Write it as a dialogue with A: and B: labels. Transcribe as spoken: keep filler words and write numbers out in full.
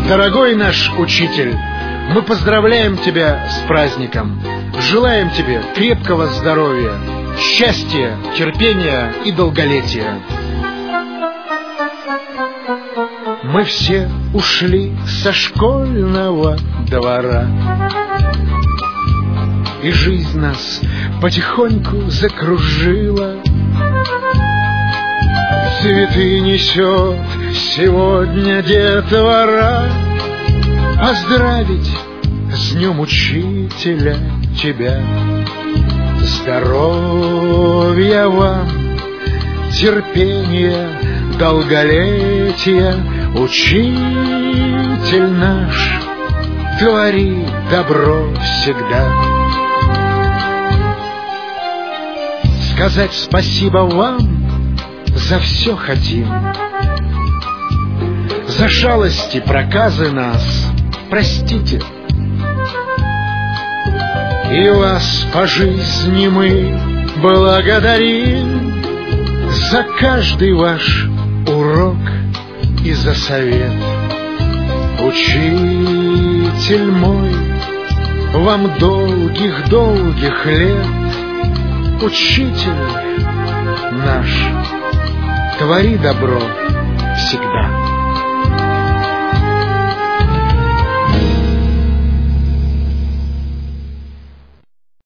A: Дорогой наш учитель, мы поздравляем тебя с праздником. Желаем тебе крепкого здоровья, счастья, терпения и долголетия. Мы все ушли со школьного двора, и жизнь нас потихоньку закружила. Цветы несет сегодня детвора, поздравить с днем учителя тебя. Здоровья вам, терпения, долголетия. Учитель наш, твори добро всегда. Сказать спасибо вам за все хотим, за шалости, проказы нас простите. И вас по жизни мы благодарим за каждый ваш урок и за совет. Учитель мой, вам долгих-долгих лет. Учитель наш, твори добро всегда.